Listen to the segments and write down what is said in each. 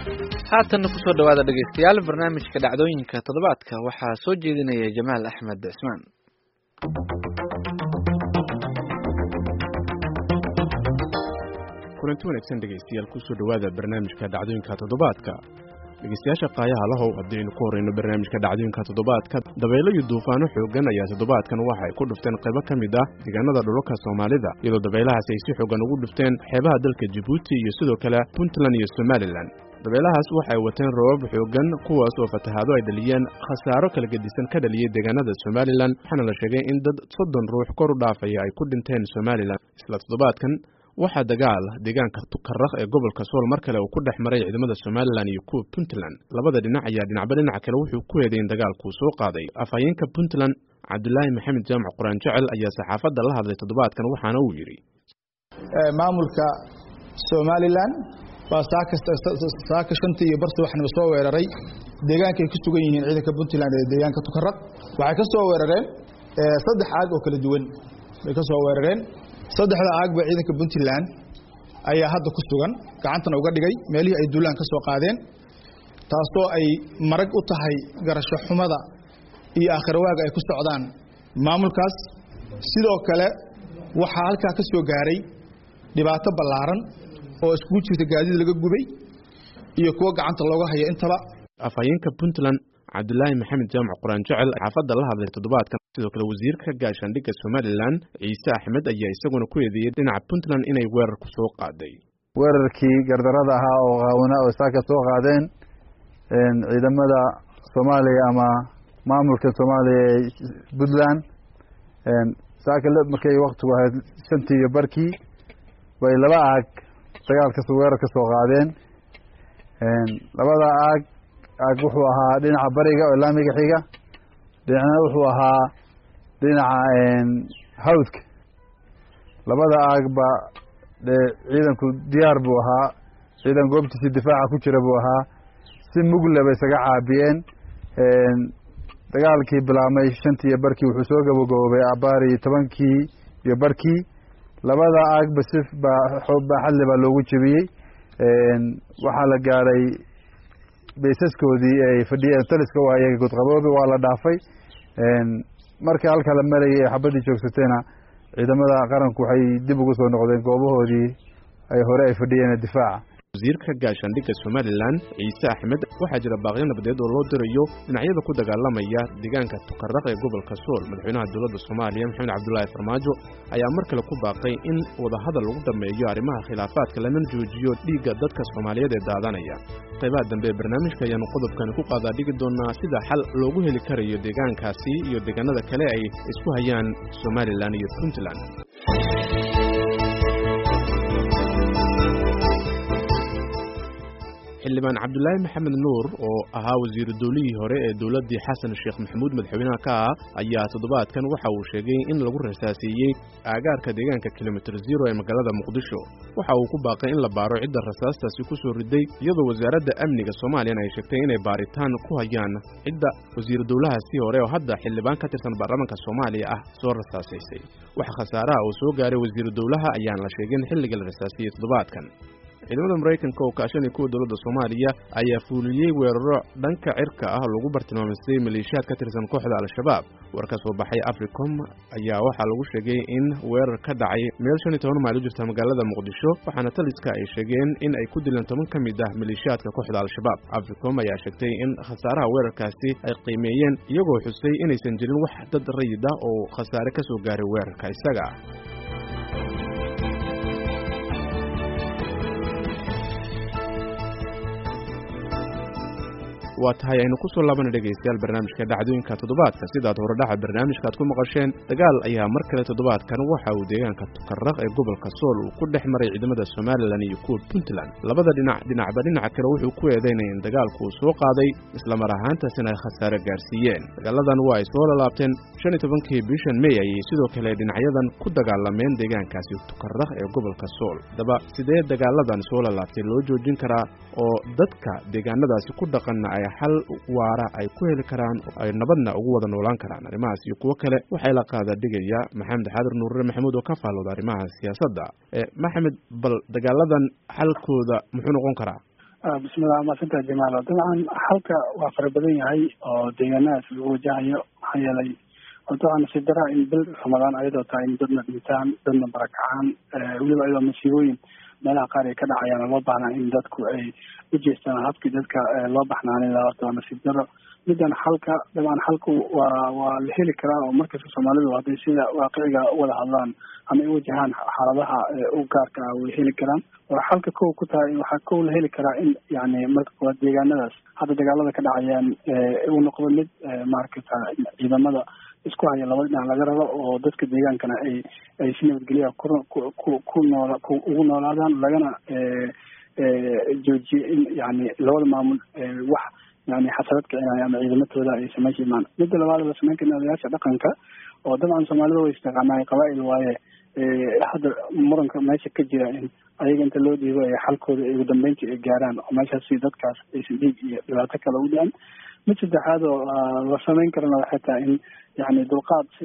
haatan ku soo dhawaada dhageystayaal barnaamijka dhacdooyinka toddobaadka waxaa soo jeedinaya Jamaal Axmed Cismaan. kulanti wanaagsan dhegeystayaal ku soo dhawaada barnaamijka dhacdooyinka toddobaadka. dhegeystayaasha qaayaha lahow haddaynu ku horeyno barnaamijka dhacdooyinka toddobaadka, dabaylo iyo duufaano xoogan ayaa toddobaadkan waxa ay ku dhufteen qaybo ka mid ah deegaanada dhulalka Soomaalida, iyadoo dabaylahaas ay si xoogan ugu dhufteen xeebaha dalka Djibouti iyo sidoo kale Puntland iyo Somaliland. dabaylahaas waxay wateen roobab xoogan kuwaas oo fatahaado ay dhaliyeen khasaaro kala gedisan ka dhaliyay deegaanada Somaliland, waxaana la sheegay in dad 30 ruux kor u dhaafaya ay ku dhinteen Somaliland. isla toddobaadkan waxaa dagaal deegaanka Tukaraq ee gobolka Sool mar kale uu ku dhex maray ciidamada Somaliland iyo kuwa Puntland. labada dhinac ayaa dhinacba dhinaca kale wuxuu ku eedeeyay dagaalku soo qaaday. afhayeenka Puntland Cabdullaahi Maxamed Jaamac Quraan Jecel ayaa saxaafadda la hadlay toddobaadkan waxaana uu yiri maamulka Somaliland waa saaka shantii iyo barta waxna soo weeraray deegaanka ay ku sugan yihiin ciidanka Puntland ee deegaanka Tukaraq. waxay ka soo weerareen saddex aag oo kala duwan ay ka soo weerareen. saddexda aagba ciidanka Puntland ayaa hadda ku sugan gacantana uga dhigay meelihii ay duulaan ka soo qaadeen, taasoo ay marag u tahay garasho xumada iyo aakhirwaaga ay ku socdaan maamulkaas. sidoo kale waxaa halkaa ka soo gaaray dhibaato ballaaran oo isku jirta gaadiid laga gubay iyo kuwa gacanta looga hayo intaba. afhayeenka Puntland Cabdullaahi Maxamed Jaamac Quraan Jecel xaafadda la hadlay toddobaadkan. sidoo kale wasiirka gaashaandhigga Somaliland Ciise Axmed ayaa isaguna ku eedeeyay dhinaca Puntland inay weerar ku soo qaaday. weerarkii gardarada ahaa oo qaawana oo saaka soo qaadeen ciidamada Soomaaliya ama maamulka Soomaaliya ee Puntland saaka markay waqtigu ahayd 5:00 bay laba aag dagaalka soo weerar ka soo qaadeen. labada aag wuxuu ahaa dhinaca bariga oo laamiga xiga, dhinacna wuxuu ahaa dhinaca hawdka. labada aagba ciidanku diyaar buu ahaa, ciidan goobtiisa difaaca ku jira buu ahaa, si mugle bay isaga caabiyeen. dagaalkii bilaabmay 5:00 wuxuu soo gabagaboobay abaari 10:00. labada aagba si baaxadle baa loogu jebiyey. waxaa la gaaray baysaskoodii ay fadhiyeen taliska waa iyaga godqaboobi waa la dhaafay. markii halka la marayay ee xabadii joogsatayna ciidamada qaranku waxay dib ugu soo noqdeen goobahoodii ay hore ay fadhiyeen difaaca. wasiirka gaashaandhigga Somaliland Ciise Axmed waxaa jira baaqyo nabadeed oo loo dirayo dhinacyada ku dagaalamaya deegaanka Tukaraq ee gobolka Sool. madaxweynaha dowladda Soomaaliya Maxamed Cabdullaahi Farmaajo ayaa mar kale ku baaqay in wada hadal lagu dhameeyo arrimaha khilaafaadka lana joojiyo dhiigga dadka Soomaaliyeed ee daadanaya. qaybaha dambe barnaamijka ayaanu qodobkan ku qaadaa dhigi doonaa sida xal loogu heli karayo deegaankaasi iyo deegaanada kale ay isku hayaan Somaliland iyo Puntland. xildhibaan Cabdullaahi Maxamed Nuur oo ahaa wasiir dowladii hore ee dowladii Xasan Sheekh Maxamuud madaxweynaha ka ayaa toddobaadkan waxa uu sheegay in lagu rasaasiyay aagaarka deegaanka kilomitir 0 ee magaalada Muqdisho. waxa uu ku baaqay in la baaro cidda rasaastaasi ku soo riday, iyadoo wasaaradda amniga Soomaaliya ay sheegtay inay baaritaan ku hayaan cidda wasiir dowlahaasi hore oo hadda xildhibaan ka tirsan baarlamaanka Soomaaliya ah soo rasaasaysay. waxa khasaaraha uu soo gaaray wasiir dowlaha ayaan la sheegin xilliga la rasaasiyay toddobaadkan. ciidamada Mareykanka oo kaashanaya kuwa dowladda Soomaaliya ayaa fuuliyay weeraro dhanka cirka ah lagu bartilmaameeyay maleeshiyaad ka tirsan kooxda Al-Shabaab. warka soo baxay Africom ayaa waxa lagu sheegay in weerar ka dhacay meel 15 mayl u jirta magaalada Muqdisho, waxaana taliska ay sheegeen in ay ku dileen 10 ka mid ah maleeshiyaadka kooxda Al-Shabaab. Africom ayaa sheegtay in khasaaraha weerarkaasi ay qiimeeyeen iyagoo xusay inaysan jirin wax dad rayid ah oo khasaare ka soo gaaray weerarka isaga. waa tahay aynu ku soo laabana dhegeystayaal barnaamijka dhacdooyinka toddobaadka. sidaad hore dhaca barnaamijka aad ku maqasheen, dagaal ayaa mar kale toddobaadkan waxa uu deegaanka Tukaraq ee gobolka Sool uu ku dhex maray ciidamada Somaliland iyo kuwa Puntland. labada dhinacba dhinaca kale wuxuu ku eedeynayay in dagaalku uu soo qaaday isla mar ahaantaasina ay khasaare gaarsiiyeen. dagaaladan waa ay soo laabteen 15 bishan May ayay sidoo kale dhinacyadan ku dagaalameen deegaankaasi Tukaraq ee gobolka Sool. daba sidee dagaaladan soo laabtay loo joojin karaa oo dadka deegaanadaasi ku dhaqan ay xal waara ay ku heli karaan oo ay nabadna ugu wada noolaan karaan? arrimahaas iyo kuwa kale waxay la qaada dhigaya Maxamed Xaadir Nuur Maxamuud oo ka faalooda arrimaha siyaasadda. Maxamed, bal dagaaladan xalkooda muxuu noqon karaa? bismillah maasanta jamaal dabcan halka waa fara badan yahay oo deegaanadaas lagu wajahayo maxaa yeelay waxaan si daraa in bil ramadaan ayadoo tahay in dadna dhintaan dadna barakacaan weliba ayadoo masiibooyin meelaha qaar ay ka dhacayaan loo baahnaa in dadku ay u jeestaan habkii dadka loo baxnaanin lahaa horta waa nasiib daro midan xalka dabcan xalku waa la heli karaa oo markasta soomaalidu hadday sida waaqiciga wada hadlaan ama ay wajahaan xaaladaha u gaarka ah way heli karaan waa xalka kow ku tahay waxaa kow la heli karaa in yani marka koowaad deegaanadaas hadda dagaalada ka dhacayaan uu noqdo mid maaragta ciidamada isku haya labada dhinac laga rabo oo dadka deegaankana ay si nabadgelya ugu noolaadaan lagana joojiyo in yani labada maamul wax yani xasarad kicinaya ama ciidamatooda ay sameysha imaan midda labaad la sameyn karna odayaasha dhaqanka oo dabcan soomaalida way istaqaanay qabaa'il waaye hadda muranka meesha ka jira in ayaga inta loo dhiibo ay xalkooda ugu dambeyntii ay gaaraan oo meeshaas si dadkaas aysan dhiig iyo dhibaato kale u dhicin mid saddexaad oo la sameyn karana waxay tahay in yani dulqaad si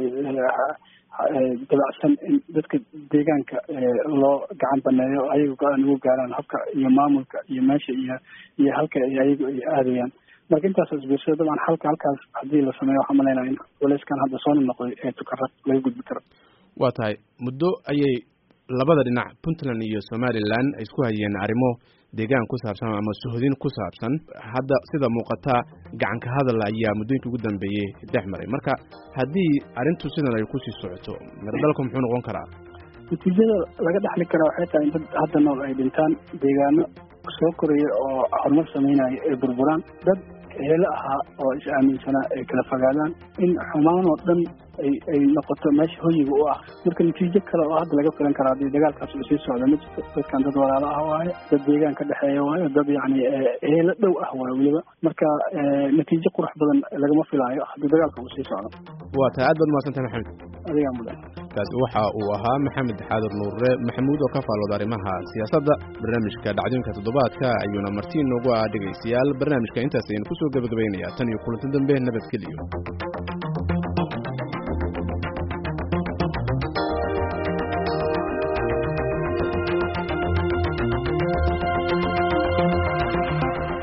dabacsan in dadka deegaanka loo gacan baneeyo ayaga go-aan ugu gaaraan habka iyo maamulka iyo meesha iyo halka ayagu ay aadayaan marka intaas isbiirsado dabcan halkaas haddii la sameeyo waxaa malaynaya in walayskan hadda soo noqday ee tukarad laga gudbi karo waa tahay muddo ayay labada dhinac puntland iyo somaliland ay isku hayeen arrimo deegaan ku saabsan ama suhudin ku saabsan hadda sida muuqata gacanka hadal ayaa muddooyinkii ugu dambeeyey dhex maray marka haddii arrintu sidan ay kusii socoto miradalku muxuu noqon karaa natiijada laga dhexli karaa waxay tahay in dad hadda nool ay dhintaan deegaano soo koraya oo horumar sameynaya ay burburaan dad heelo ahaa oo is aaminsanaa ay kala fogaadaan in xumaan oo dhan ay noqoto meesha hoyiga u ah marka natiijo kale oo hadda laga filan karaa haddii dagaalkaas uu sii socdo ma jirto dadkan dad walaalo ah waaye dad deegaan ka dhexeeya waaye dad yani heelo dhow ah waaye weliba marka natiijo qurux badan lagama filaayo haddii dagaalka uu sii socdo waa tahay aad baad mahadsantahay maxamed adigaa mudan kaasi waxa uu ahaa maxamed xaadir nuure maxamuud oo ka faalooda arrimaha siyaasadda barnaamijka dhacdooyinka toddobaadka ayuuna martiin noogu ah dhegaystayaal barnaamijka intaas ayaynu kusoo gabagabaynayaa tan iyo kulanti dambe nabadgeliyo